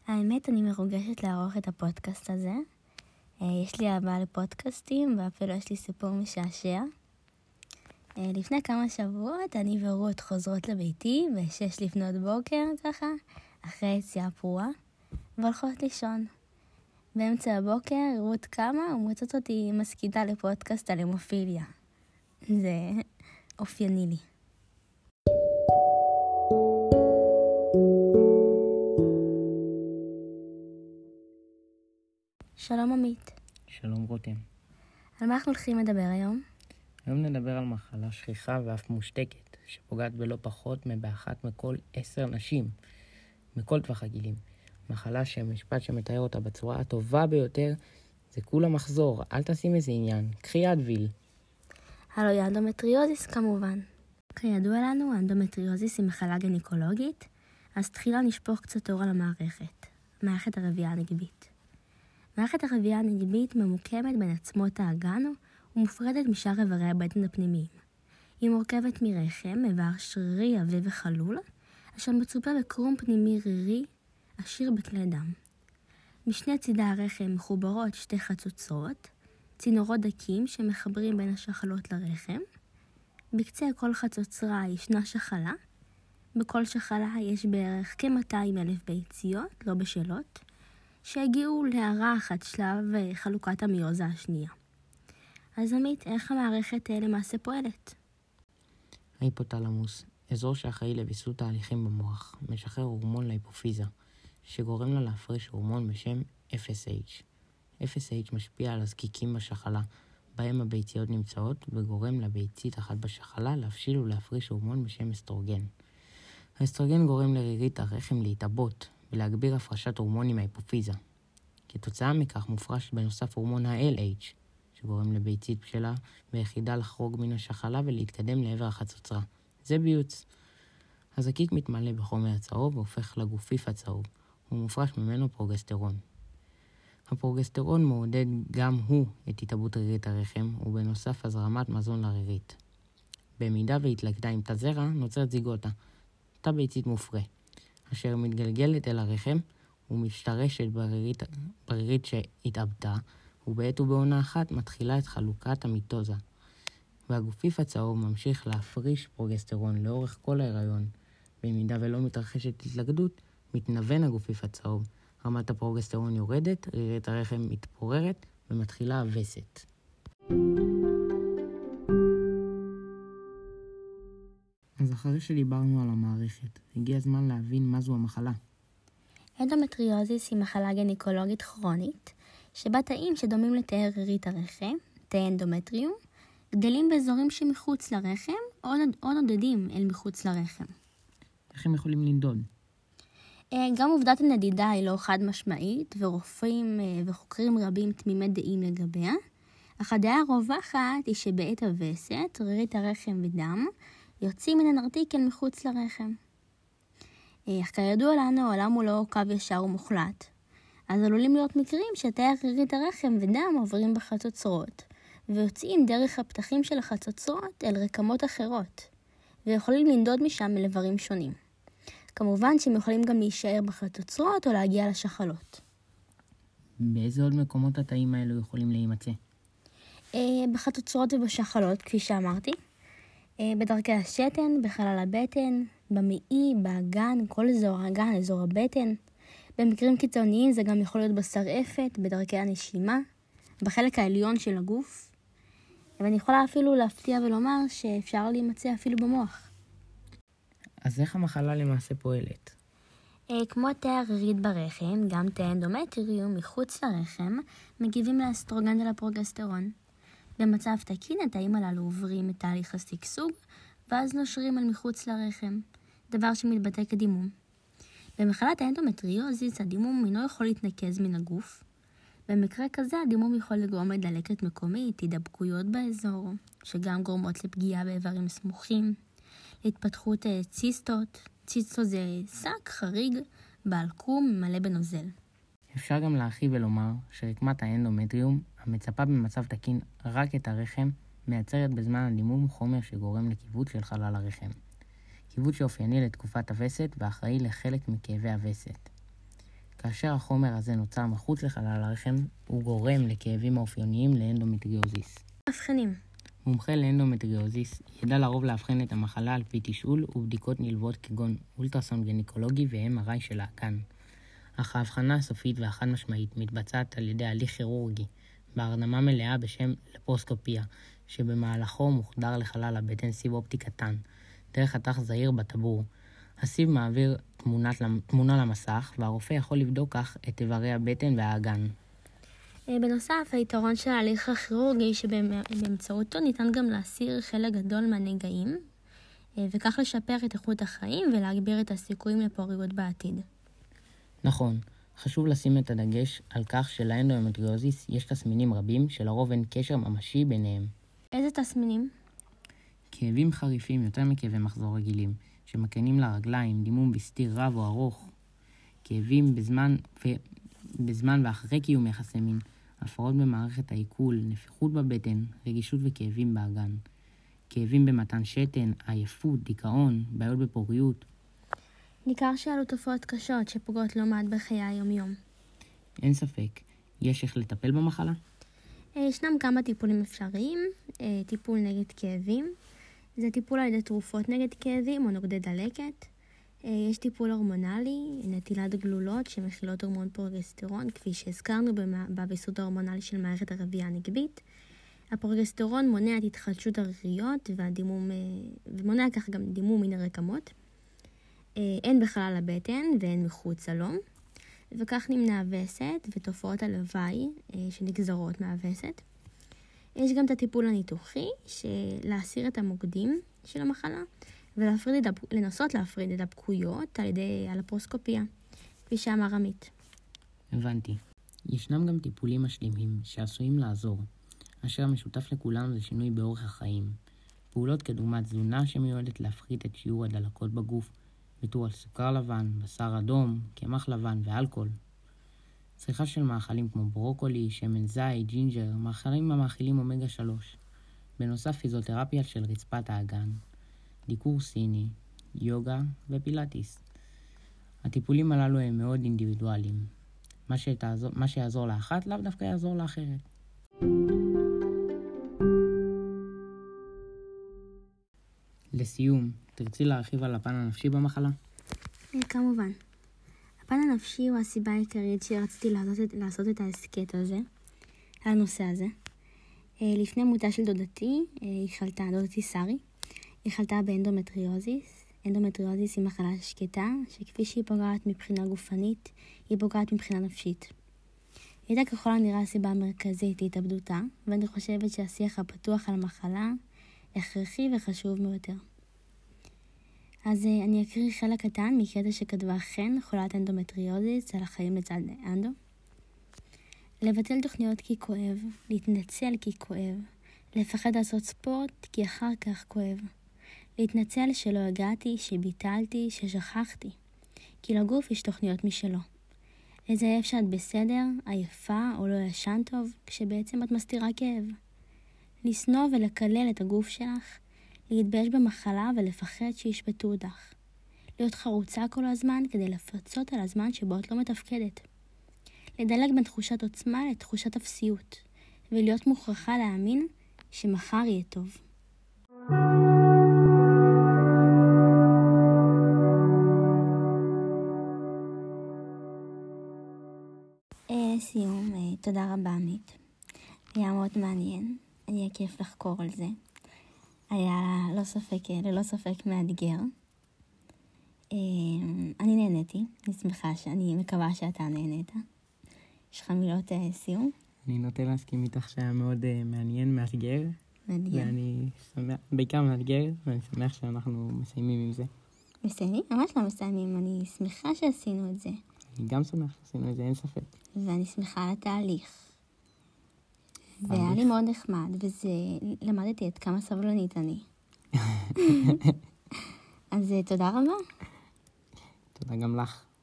האמת, אני מרוגשת לערוך את הפודקאסט הזה. יש לי אהבה לפודקאסטים, ואפילו יש לי סיפור משעשע. לפני כמה שבועות אני ורות חוזרות לביתי, ב-6 לפנות בוקר ככה, אחרי יציאה פרועה, והולכות לישון. באמצע הבוקר רות קמה ומוצאת אותי מסכיתה לפודקאסט על המופיליה. זה אופייני לי. שלום עמית. שלום רותם. על מה אנחנו הולכים לדבר היום? היום נדבר על מחלה שכיחה ואף מושתקת, שפוגעת בלא פחות מבאחת מכל 10 נשים, מכל טווח הגילים. מחלה שהמשפט שמתאר אותה בצורה הטובה ביותר, זה כולה מחזור, אל תשים איזה עניין, קחי אדוויל. הלו היא אנדומטריוזיס כמובן. כידוע לנו, אנדומטריוזיס היא מחלה גינקולוגית, אז תחילה נשפוך קצת אור על המערכת, מערכת הרבייה הנגבית. מערכת הרבייה הנגבית ממוקמת בין עצמות האגן ומופרדת משאר איברי הבטן הפנימיים. היא מורכבת מרחם, איבר שרירי עבה וחלול, אשר מצופה בקרום פנימי רירי עשיר בכלי דם. משני צידי הרחם מחוברות 2 חצוצרות, צינורות דקים שמחברים בין השחלות לרחם. בקצה כל חצוצרה ישנה שחלה. בכל שחלה יש בערך כ-200,000 ביציות, לא בשלות, שהגיעו להערה אחת שלב חלוקת המיוזה השנייה. אז עמית, איך המערכת למעשה פועלת? ההיפותלמוס, אזור שאחראי לוויסות תהליכים במוח, משחרר הורמון להיפופיזה, שגורם לה להפריש הורמון בשם FSH. FSH משפיע על הזקיקים בשחלה, בהם הביציות נמצאות, וגורם לביצית אחת בשחלה להפשיל ולהפריש הורמון בשם אסטרוגן. האסטרוגן גורם לרירית הרחם להתעבות ולהגביר הפרשת הורמונים מההיפופיזה. כתוצאה מכך מופרש בנוסף הורמון ה-LH, שגורם לביצית בשלה ביחידה לחרוג מן השחלה ולהתקדם לעבר החצוצרה. זה ביוץ. הזקיק מתמלא בחומר הצהוב והופך לגופיף הצהוב, ומופרש ממנו פרוגסטרון. הפרוגסטרון מעודד גם הוא את התעבות רירית הרחם, ובנוסף הזרמת מזון לרירית. במידה והתלכדה עם תא זרע, נוצרת זיגוטה, תא ביצית מופרה, אשר מתגלגלת אל הרחם ומשתרשת ברירית שהתעבתה, ובעת ובעונה אחת מתחילה את חלוקת המיטוזה. והגופיף הצהוב ממשיך להפריש פרוגסטרון לאורך כל ההיריון. במידה ולא מתרחשת התלכדות, מתנוון הגופיף הצהוב. רמת הפרוגסטרון יורדת, רירית הרחם מתפוררת ומתחילה הווסת. אז אחרי שדיברנו על המערכת, הגיע הזמן להבין מה זו המחלה. אנדומטריוזיס היא מחלה גינקולוגית כרונית, שבה תאים שדומים לתאי רירית הרחם, תאי אנדומטריום, גדלים באזורים שמחוץ לרחם או נודדים אל מחוץ לרחם. איך הם יכולים לנדוד? גם עובדת הנדידה היא לא חד משמעית, ורופאים וחוקרים רבים תמימי דעים לגביה, אך הדעה הרווחת היא שבעת הווסת, רירית הרחם ודם יוצאים מן הנרתיק אל מחוץ לרחם. אך כידוע לנו, העולם הוא לא קו ישר ומוחלט. אז עלולים להיות מקרים שתאי רירית הרחם ודם עוברים בחצוצרות, ויוצאים דרך הפתחים של החצוצרות אל רקמות אחרות, ויכולים לנדוד משם מלברים שונים. כמובן שהם יכולים גם להישאר בחצוצרות או להגיע לשחלות. באיזה עוד מקומות התאים האלו יכולים להימצא? בחצוצרות ובשחלות, כפי שאמרתי. בדרכי השתן, בחלל הבטן, במעי, באגן, כל אזור האגן, אזור הבטן. במקרים קיצוניים זה גם יכול להיות בשרעפת, בדרכי הנשימה, בחלק העליון של הגוף. ואני יכולה אפילו להפתיע ולומר שאפשר להימצא אפילו במוח. אז איך המחלה למעשה פועלת? כמו תאי הרירית ברחם, גם תאי אנדומטריום מחוץ לרחם מגיבים לאסטרוגן ולפרוגסטרון. במצב תקין התאים הללו עוברים את תהליך השגשוג, ואז נושרים אל מחוץ לרחם, דבר שמתבטא כדימום. במחלת האנדומטריוזיס הדימום אינו יכול להתנקז מן הגוף. במקרה כזה הדימום יכול לגרום לדלקת מקומית, הידבקויות באזור, שגם גורמות לפגיעה באיברים סמוכים, להתפתחות ציסטות. ציסטות זה שק חריג בעל קרום מלא בנוזל. אפשר גם להרחיב ולומר שרקמת האנדומטריום, המצפה במצב תקין רק את הרחם, מייצרת בזמן הדימום חומר שגורם לכיווץ של חלל הרחם. כיווץ שאופייני לתקופת הווסת ואחראי לחלק מכאבי הווסת. כאשר החומר הזה נוצר מחוץ לחלל הרחם, הוא גורם לכאבים האופייניים לאנדומטריוזיס. מבחנים. מומחה לאנדומטריוזיס ידע לרוב לאבחן את המחלה על פי תשאול ובדיקות נלוות כגון אולטרסאונד גינקולוגי ו-MRI של האגן. אך ההבחנה הסופית והחד משמעית מתבצעת על ידי הליך כירורגי, בהרדמה מלאה בשם לפרוסקופיה, שבמהלכו מוחדר לחלל הבטן סיב אופטי קטן, דרך חתך זעיר בטבור. הסיב מעביר תמונה למסך, והרופא יכול לבדוק כך את איברי הבטן והאגן. בנוסף, היתרון של ההליך הכירורגי שבאמצעותו ניתן גם להסיר חלק גדול מהנגעים, וכך לשפר את איכות החיים ולהגביר את הסיכויים לפוריות בעתיד. נכון, חשוב לשים את הדגש על כך שלאנדומטריוזיס יש תסמינים רבים שלרוב אין קשר ממשי ביניהם. איזה תסמינים? כאבים חריפים יותר מכאבי מחזור רגילים, שמקנים לרגליים, דימום בסתיר רב או ארוך, כאבים בזמן ואחרי קיום יחסי מין, הפרעות במערכת העיכול, נפיחות בבטן, רגישות וכאבים באגן, כאבים במתן שתן, עייפות, דיכאון, בעיות בפוריות. ניכר שאלו תופעות קשות שפוגעות לא מעט בחיי היום-יום. אין ספק, יש איך לטפל במחלה? ישנם כמה טיפולים אפשריים. טיפול נגד כאבים, זה טיפול על ידי תרופות נגד כאבים או נוגדי דלקת. יש טיפול הורמונלי, נטילת גלולות שמכילות הורמון פרוגסטרון, כפי שהזכרנו בוויסות ההורמונלי של מערכת הרבייה הנקבית. הפרוגסטרון מונע את התחדשות הריריות ומונע כך גם דימום מן הרקמות. אין בחלל הבטן ואין מחוצה לו, וכך נמנע וסת ותופעות הלוואי שנגזרות מהווסת. יש גם את הטיפול הניתוחי, להסיר את המוקדים של המחלה, ולנסות להפריד את הדבקויות על ידי הלפרוסקופיה, כפי שאמר עמית. הבנתי. ישנם גם טיפולים משלימים שעשויים לעזור, אשר המשותף לכולם זה שינוי באורח החיים. פעולות כדוגמת תזונה שמיועדת להפחית את שיעור הדלקות בגוף, ויתור על סוכר לבן, בשר אדום, קמח לבן ואלכוהול. צריכה של מאכלים כמו ברוקולי, שמן זית, ג'ינג'ר, מאכלים המאכילים אומגה 3. בנוסף פיזיותרפיה של רצפת האגן, דיקור סיני, יוגה ופילאטיס. הטיפולים הללו הם מאוד אינדיבידואליים. מה שיעזור לאחת לאו דווקא יעזור לאחרת. לסיום, תרצי להרחיב על הפן הנפשי במחלה? כמובן. הפן הנפשי הוא הסיבה העיקרית שרציתי לעשות את ההסקט הזה, על הנושא הזה. לפני מותה של דודתי, דודתי שרי, היא חלתה באנדומטריוזיס. אנדומטריוזיס היא מחלה שקטה, שכפי שהיא פוגעת מבחינה גופנית, היא פוגעת מבחינה נפשית. היא הייתה ככל הנראה הסיבה המרכזית להתאבדותה, ואני חושבת שהשיח הפתוח על המחלה הכרחי וחשוב ביותר. אז אני אקריא חלק קטן מקטע שכתבה חן, חולת אנדומטריוזיס, על החיים לצד אנדו. לבטל תוכניות כי כואב, להתנצל כי כואב, לפחד לעשות ספורט כי אחר כך כואב. להתנצל שלא הגעתי, שביטלתי, ששכחתי. כי לגוף יש תוכניות משלו. לזייף שאת בסדר, עייפה או לא ישן טוב, כשבעצם את מסתירה כאב. לסנוע ולקלל את הגוף שלך, להתבייש במחלה ולפחד שישפטו אותך. להיות חרוצה כל הזמן כדי לפרצות על הזמן שבו את לא מתפקדת. לדלג בין תחושת עוצמה לתחושת אפסיות, ולהיות מוכרחה להאמין שמחר יהיה טוב. לסיום, תודה רבה עמית. היה מאוד מעניין, היה כיף לחקור על זה. היה ללא ספק מאתגר. אני נהניתי, אני מקווה שאתה נהנית. יש לך מילות סיום? אני נוטה להסכים איתך שהיה מאוד מעניין, מאתגר. ואני שמח, בעיקר מאתגר, ואני שמח שאנחנו מסיימים עם זה. מסיימים? ממש לא מסיימים, אני שמחה שעשינו את זה. אני גם שמח שעשינו את זה, אין ספק. ואני שמחה על התהליך. והיה לי מאוד נחמד, למדתי עד כמה סבלנית אני. אז תודה רבה. תודה גם לך.